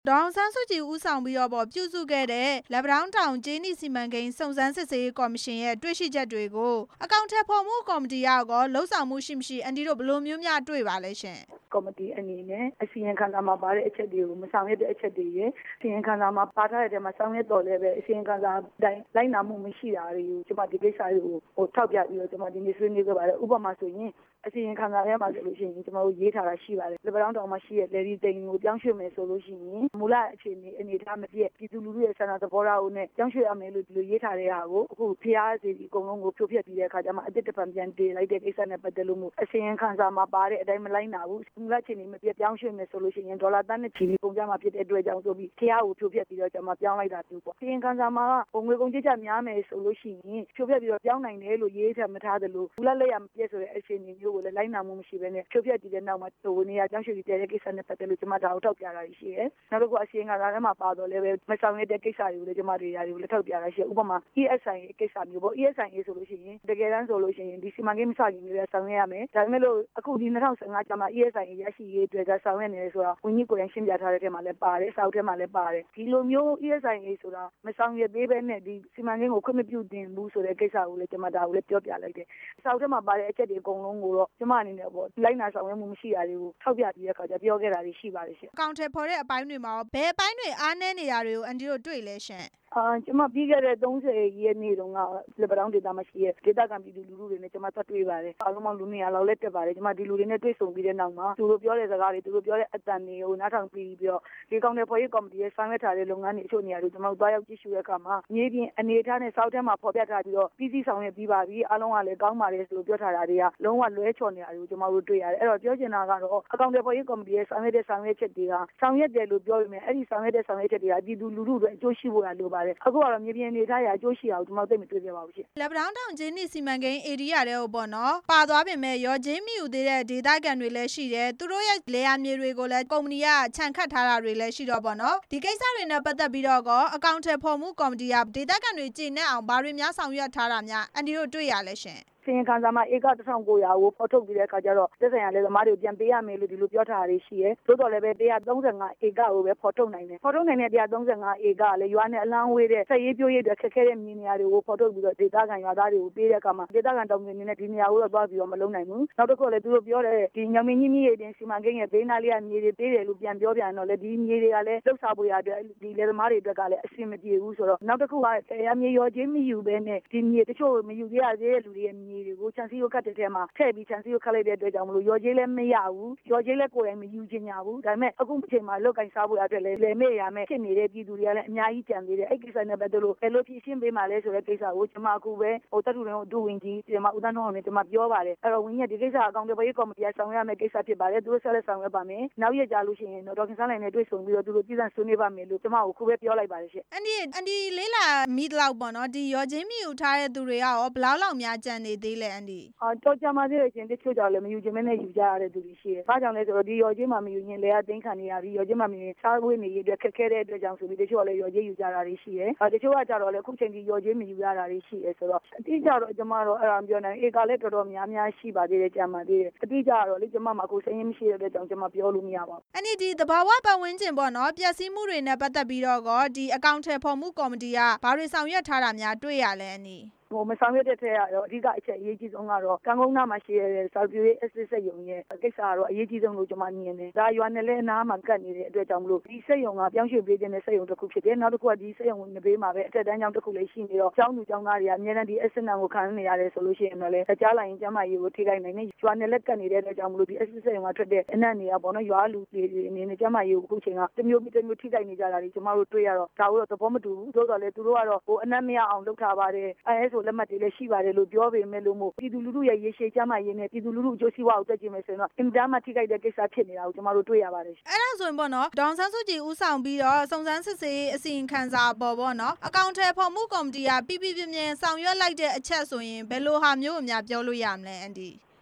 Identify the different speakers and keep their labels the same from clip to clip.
Speaker 1: ဒေါအောင်ဆန်းစုကြည်ဦးဆောင်ပြီးတော့ပြုစုခဲ့တဲ့လက်ပံတောင်းတောင်ကြေးနီစီမံကိန်းစုံစမ်းစစ်ဆေးရေးကော်မရှင်ရဲ့တွေ့ရှိချက်တွေကိုအကောင့်ထဲဖော်မှုကော်မတီရောလှုပ်ဆောင်မှုရှိမရှိအန်တီတို့ဘယ်လိုမျိုးများတွေ့ပါလဲရှင်
Speaker 2: ကော်မတီအနေနဲ့အစီရင်ခံစာမှာပါတဲ့အချက်တွေကိုမဆောင်ရွက်တဲ့အချက်တွေရဲ့အစီရင်ခံစာမှာပါထားတဲ့ထဲမှာဆောင်ရွက်တော်လည်းပဲအစီရင်ခံစာတိုင်းလိုက်နာမှုမရှိတာတွေကိုကျွန်မဒီကိစ္စတွေကိုထောက်ပြပြီးတော့ကျွန်မဒီနေ့ဆွေးနွေးခဲ့ပါတယ်ဥပမာဆိုရင်အစီရင်ခံစာထဲမှာဆိုလို့ရှိရင်ကျွန်တော်တို့ရေးထားတာရှိပါတယ်လက်ပံတောင်းတောင်မှာရှိတဲ့လေဒီတိန်ကိုပြောင်းရွှေ့မယ်ဆိုလို့ရှိရင်မူလအခြေအနေထားမပြည့်ပြည်သူလူထုရဲ့ဆန္ဒသဘောထားကိုနဲ့ပြောင်းရွှေ့ရမယ်လို့ဒီလိုရေးထားတဲ့ဟာကိုအခုဖျားစီအကုန်လုံးကိုဖြိုဖျက်ပြီးတဲ့အခါကျမှအတစ်တစ်ပံပြန်တည်လိုက်တဲ့ကိစ္စနဲ့ပတ်သက်လို့မျိုးအစီရင်ခံစာမှာပါတဲ့အတိုင်းမလိုက်နာဘူးမူလအခြေအနေမပြည့်ပြောင်းရွှေ့မယ်ဆိုလို့ရှိရင်ဒေါ်လာတန်းနဲ့ချီပြီးပုံပြမှာဖြစ်တဲ့အတွက်ကြောင့်ဆိုပြီးဖျားကိုဖြိုဖျက်ပြီးတော့ကျွန်မပြောင်းလိုက်တာမျိုးပေါ့အစီရင်ခံစာမှာငွေကုန်ကြေးကျများမယ်ဆိုလို့ရှိရင်ဖြိုဖျက်ပြီးတော့ပြောင်းနိုင်တယ်လို့ရေးထားမထားသလိုမူလလက်ရမပြည့်ဆိုတဲ့အခြေအနေမျိုးကိုလည်းလိုက်နာမှုမရှိဘဲနဲ့ဖြိုဖျက်ပြီးတဲ့နောက်မှာနေရာပြောင်းရွှေ့ပြီးတဲ့ကိစ္စနဲ့ပတ်သက်လို့ကျွန်မဒါကိုထောက်ပြတာရှိတယ်နောက်တစ်ခုအစီရင်ခံစာထဲမှာပါတော့လည်းပဲမဆောင်ရတဲ့ကိစ္စတွေကိုလည်းကျွန်မတို့တွေကိုလည်းထောက်ပြတာရှိတယ်ဥပမာ ESI ကိစ္စမျိုးပေါ့ ESI ဆိုလို့ရှိရင်တကယ်တမ်းဆိုလို့ရှိရင်ဒီစီမံကိန်းမစခင်လေးဆောင်ရရမယ်ဒါပေမဲ့လို့အခုဒီ2015ကျမှ ESI ရရှိရေးအတွက်ကဆောင်ရနေတယ်ဆိုတော့ဝန်ကြီးကိုယ်တိုင်ရှင်းပြထားတဲ့ထဲမှာလည်းပါတယ်စာအုပ်ထဲမှာလည်းပါတယ်ဒီလိုမျိုး ESI ဆိုတာမဆောင်ရသေးပဲနဲ့ဒီစီမံကိန်းကိုခွင့်မပြုတင်ဘူးဆိုတဲ့ကိစ္စကိုလည်းကျွန်မဒါကိုလည်းပြောပြလိုက်တယ်စာအုပ်ထဲမှာပါတဲ့အချက်တွေအကုန်လုံးကိုတော့ကျွန်မအနေနဲ့ပေါ့လိုက်နာဆောင်ရွက်မှုမရှိတာတွေကိုထောက်ပြပြီးတဲ့အခါကျပြောခဲ့တာတွေရှိပါတယ်ရှင်
Speaker 1: အကောင့်ထဲပေါ်တဲ့အပိုင်းတွေမှာဘယ်အပိုင်းတွေအားနည်းနေတာတွေကိုအန်တီတို့တွေ့လဲရှင်
Speaker 2: ကျွန်မပြီးခဲ့တဲ့30ရက်နေ့တုန်းကလက်ပံတောင်းဒေသမှာရှိတဲ့ဒေသခံပြည်သူလူထုတွေနဲ့ကျွန်မသက်တွေ့ပါတယ်အားလုံးပေါင်းလူ200လောက်လက်တက်ပါတယ်ကျွန်မဒီလူတွေနဲ့တွေ့ဆုံပြီးတဲ့နောက်မှာသူတို့ပြောတဲ့စကားတွေသူတို့ပြောတဲ့အတန်တွေကိုနားထောင်ပြီးတော့ဒီကောင်တွေပေါ်ရေးကော်မတီရဲ့ဆောင်ရွက်ထားတဲ့လုပ်ငန်းတွေအချို့နေရာတွေကျွန်မတို့တွားရောက်ကြည့်ရှုတဲ့အခါမှာမြေပြင်အနေအထားနဲ့စောက်ထဲမှာဖော်ပြထားပြီးတော့ပြည်စည်းဆောင်ရွက်ပြီးပါပြီအားလုံးကလည်းကောင်းပါတယ်ဆိုလို့ပြောထားတာတွေကလုံးဝလွဲချော်နေတာတွေကိုကျွန်မတို့တွေ့ရတယ်အဲ့တော့ပြောချင်တာကတော့အကောင့်တွေပေါ်ရေးကော်မတီရဲ့ဆောင်ရွက်တဲ့ဆောင်ရွက်ချက်တွေကဆောင်ရွက်တယ်လို့ပြောပေမဲ့အဲ့ဒီဆောင်ရွက်တဲ့ဆောင်ရွက်ချက်တွေကပြည်သူလူထုတွေအကျိုးရှိဖို့ရလိုပါတယ်အခုကတော့မြေပြင်အနေထားရအကျိုးရှိအောင်ကျွန်တော်သိမတွေ့ပြပါဘူးရှင်
Speaker 1: လက်ပံတောင်းကြေးနီစီမံကိန်းဧရိယာတွေကိုပေါ့နော်ပါသွားပြင်မဲ့ရောကြေးမိယူသေးတဲ့ဒေသခံတွေလည်းရှိတယ်သူတို့ရဲ့လေယာမြေတွေကိုလည်းကုမ္ပဏီကခြံခတ်ထားတာတွေလည်းရှိတော့ပေါ့နော်ဒီကိစ္စတွေနဲ့ပတ်သက်ပြီးတော့အကောင့်ထဲဖော်မှုကော်မတီကဒေသခံတွေကျေနပ်အောင်ဘာတွေများဆောင်ရွက်ထားတာများအန်တီတို့တွေ့ရလဲရှင်
Speaker 2: စီရင်ခံစာမှာဧက1900ကိုဖော်ထုတ်ပြီးတဲ့အခါကျတော့သက်ဆိုင်ရာလည်းသမားတွေကိုပြန်ပေးရမယ်လို့ဒီလိုပြောထားတာရှိရဲသို့တော်လည်းပဲ135ဧကကိုပဲဖော်ထုတ်နိုင်တယ်ဖော်ထုတ်နိုင်တဲ့135ဧကကလည်းရွာနဲ့အလန်းဝေးတဲ့ဆက်ရေးပြိုးရေးတွေခက်ခဲတဲ့မြေနေရာတွေကိုဖော်ထုတ်ပြီးတော့ဒေသခံရွာသားတွေကိုပေးတဲ့အခါမှာဒေသခံတောင်သူတွေနဲ့ဒီနေရာကိုတော့သွားပြီးတော့မလုပ်နိုင်ဘူးနောက်တစ်ခုလည်းသူတို့ပြောတဲ့ဒီညောင်မင်းကြီးမြစ်တင်စီမံကိန်းရဲ့ဘေးနားလေးကမြေတွေပေးတယ်လို့ပြန်ပြောပြန်တော့လေဒီမြေတွေကလည်းလှုပ်ရှားဖို့ရအတွက်ဒီလေသမားတွေအတွက်ကလည်းအဆင်မပြေဘူးဆိုတော့နောက်တစ်ခုကတရားမြေရောချင်းမယူပဲနဲ့ဒီမြေတချို့မယူရသေးတဲ့လူတွေရဲ့မြေတွေကိုချန်စီခတ်တဲ့ထဲမှာထည့်ပြီးချန်စီကိုခတ်လိုက်တဲ့အတွက်ကြောင့်မလို့ရော်ကြေးလည်းမရဘူးရော်ကြေးလည်းကိုယ်တိုင်မယူချင်ကြဘူးဒါပေမဲ့အခုအချိန်မှာလောက်ကင်စားဖို့အတွက်လည်းလေမဲ့ရမယ်ဖြစ်နေတဲ့ပြည်သူတွေကလည်းအများကြီးကြံသေးတယ်အဲ့ကိစ္စနဲ့ပတ်သက်လို့ဘယ်လိုဖြေရှင်းပေးမှလဲဆိုတဲ့ကိစ္စကိုကျွန်မအခုပဲတပ်ထုလုံးဒုဝန်ကြီးကျွန်မဦးသန်းထွန်းအောင်နဲ့ကျွန်မပြောပါတယ်အဲ့တော့ဝန်ကြီးကဒီကိစ္စအကောင့်တွေပေါ်ရေးကော်မတီကဆောင်ရွက်ရမယ့်ကိစ္စဖြစ်ပါတယ်သူတို့ဆက်လက်ဆောင်ရွက်ပါမယ်နောက်ရက်ကြာလို့ရှိရင်တော့ဒေါက်တာဆန်းနိုင်နဲ့တွေ့ဆုံပြီးတော့သူတို့ပြည်စံဆွေးနွေးပါမယ်လို့ကျွန်မကိုခုပဲပြောလိုက်ပါတယ်ရှင့်
Speaker 1: အန်ဒီလေးလာမိတလောက်ပေါ့နော်ဒီရော်ချင်းမိယူထားတဲ့သူတွေကရောဘလောက်လောက်များကြံနေသေးလဲအန်ဒီ
Speaker 2: တော့ကြမှာသေးတယ်ရှင်တချို့ကြောင့်လည်းမယူခြင်းမဲနဲ့ယူကြရတဲ့သူတွေရှိတယ်။ဘာကြောင့်လဲဆိုတော့ဒီရော်ချင်းမှမယူရင်လေအသိမ်းခံနေရပြီးရော်ချင်းမှမယူရင်စားဝေးနေရတဲ့ခက်ခဲတဲ့အတွက်ကြောင့်ဆိုပြီးတချို့ကလည်းရော်ချင်းယူကြတာတွေရှိတယ်။တချို့ကကြတော့လည်းခုချိန်ကြီးရော်ချင်းမယူရတာတွေရှိတယ်ဆိုတော့အတိအကျတော့ကျွန်မတို့အဲ့ဒါပြောနိုင်ဧကလည်းတော်တော်များများရှိပါသေးတယ်ကြမှာသေးတယ်။အတိအကျတော့လေကျွန်မမှာကိုစိတ်ရင်းမရှိတဲ့အတွက်ကြောင့်ကျွန်မပြောလို့မရပါဘူး
Speaker 1: ။အဲ့ဒီသဘာဝပတ်ဝန်းကျင်ပေါ့နော်ပျက်စီးမှုတွေနဲ့ပတ်သက်ပြီးတော့ဒီအကောင့်ထဲဖော်မှုကော်မတီကဘာတွေဆောင်ရွက်ထားတာများတွေ့ရလဲအန်ဒီ
Speaker 2: မဆောင်ရွက်တဲ့ထဲကတော့အဓိကအချက်အရေးကြီးဆုံးကတော့ကံကုန်းနာမှာရှိတဲ့စောက်ပြွေးအစစ်စက်ရုံရဲ့ကိစ္စကတော့အရေးကြီးဆုံးလို့ကျွန်မမြင်တယ်။ဒါရွာနယ်လည်းအနားမှာကတ်နေတဲ့အတွက်ကြောင့်မလို့ဒီစက်ရုံကပြောင်းရွှေ့ပေးခြင်းတဲ့စက်ရုံတစ်ခုဖြစ်တယ်။နောက်တစ်ခုကဒီစက်ရုံဝင်ပေးမှာပဲအထက်တန်းကျောင်းတစ်ခုလေးရှိနေတော့ကျောင်းသူကျောင်းသားတွေကအများနဲ့ဒီအစစ်နံကိုခံနေရတယ်ဆိုလို့ရှိရင်တော့လေကြားလိုက်ရင်ကျမကြီးကိုထိခိုက်နိုင်တယ်။ရွာနယ်လည်းကတ်နေတဲ့အတွက်ကြောင့်မလို့ဒီအစစ်စက်ရုံကထွက်တဲ့အနက်နေရပေါ့နော်ရွာလူတွေအနေနဲ့ကျမကြီးကိုအခုချိန်ကတမျိုးပြီးတမျိုးထိခိုက်နေကြတာတွေကျွန်မတို့တွေ့ရတော့ဒါကိုတော့သဘောမတူဘူး။သို့တော်လည်းသူတို့ကတော့အနက်မရအောင်လုပ်ထားပါတယ်။ဆိုလက်မှတ်တွေလည်းရှိပါတယ်လို့ပြောပေမဲ့လို့မို့ပြည်သူလူထုရဲ့ရေရှည်ကျန်းမာရေးနဲ့ပြည်သူလူထုအကျိုးစီးပွားကိုတက်ကြည့်မယ်ဆိုရင်တော့အင်တာမထိခိုက်တဲ့ကိစ္စဖြစ်နေတာကိုကျွန်တော်တို့တွေ့ရပါတယ်
Speaker 1: အဲ့ဒါဆိုရင်ပေါ့နော်ဒေါန်ဆန်းစုကြည်ဦးဆောင်ပြီးတော့စုံစမ်းစစ်ဆေးအစီရင်ခံစာပေါ်ပေါ့နော်အကောင့်ထဲဖော်မှုကော်မတီကပြပြပြင်းပြင်းဆောင်ရွက်လိုက်တဲ့အချက်ဆိုရင်ဘယ်လိုဟာမျိုးအများပြောလို့ရမလဲအန်ဒီ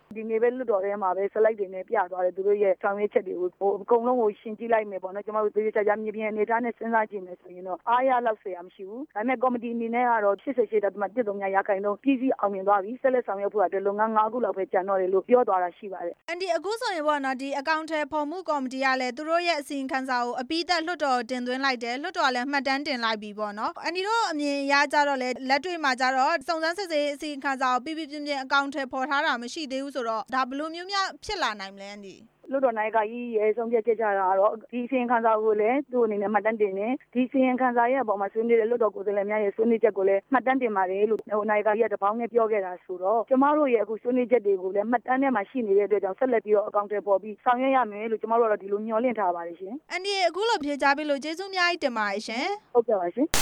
Speaker 2: ဒီနေ့ပဲလွတ်တော်ထဲမှာပဲ slide တွေနဲ့ပြသွားတယ်သူတို့ရဲ့ဆောင်ရွက်ချက်တွေကိုအကုန်လုံးကိုရှင်းကြည့်လိုက်မယ်ပေါ့နော်ကျမတို့သေချာမြေပြင်အနေထားနဲ့စဉ်းစားကြည့်မယ်ဆိုရင်တော့အားရလောက်เสียမရှိဘူးဒါပေမဲ့ကော်မတီအနေနဲ့ကတော့88.13ရာခိုင်နှုန်းပြည်စည်းအောင်မြင်သွားပြီဆက်လက်ဆောင်ရွက်ဖို့အတွက်လုပ်ငန်း9ခုလောက်ပဲကျန်တော့တယ်လို့ပြောသွားတာရှိပါတယ်
Speaker 1: အန်ဒီအခုဆိုရင်ပေါ့နော်ဒီအကောင့်ထဲဖော်မှုကော်မတီကလည်းသူတို့ရဲ့အစီရင်ခံစာကိုအပြီးသက်လွှတ်တော်တင်သွင်းလိုက်တယ်လွှတ်တော်ကလည်းမှတ်တမ်းတင်လိုက်ပြီပေါ့နော်အန်ဒီတို့အမြင်ရကြတော့လေလက်တွေ့မှာကြတော့စုံစမ်းစစ်ဆေးအစီရင်ခံစာကိုပြပြအကောင့်ထဲဖော်ထားတာမရှိသေးဘူးဆိုတော့ဒါဘယ်လိုမျိုးများဖြစ်လာနိုင်မလဲအန်ဒီ
Speaker 2: လွတ်တော်နိုင်ကကြီးရဲ့ဆုံးဖြတ်ချက်ကြတာကတော့ဒီစီရင်ခံစာကိုလည်းသူ့အနေနဲ့မှတ်တမ်းတင်တယ်ဒီစီရင်ခံစာရဲ့အပေါ်မှာဆွေးနွေးတဲ့လွတ်တော်ကိုယ်စားလှယ်များရဲ့ဆွေးနွေးချက်ကိုလည်းမှတ်တမ်းတင်ပါတယ်လို့နိုင်ကကြီးကတပေါင်းနဲ့ပြောခဲ့တာဆိုတော့ကျမတို့ရဲ့အခုဆွေးနွေးချက်တွေကိုလည်းမှတ်တမ်းထဲမှာရှိနေတဲ့အတွက်ကြောင့်ဆက်လက်ပြီးတော့အကောင့်ထဲပေါ်ပြီးဆောင်ရွက်ရမယ်လို့ကျမတို့ကတော့ဒီလိုမျှော်လင့်ထားပါတယ်ရှင်
Speaker 1: အန်ဒီအခုလိုဖြေကြားပေးလို့ကျေးဇူးအများကြီးတင်ပါတယ်ရှင်
Speaker 2: ဟုတ်ကဲ့ပါရှင်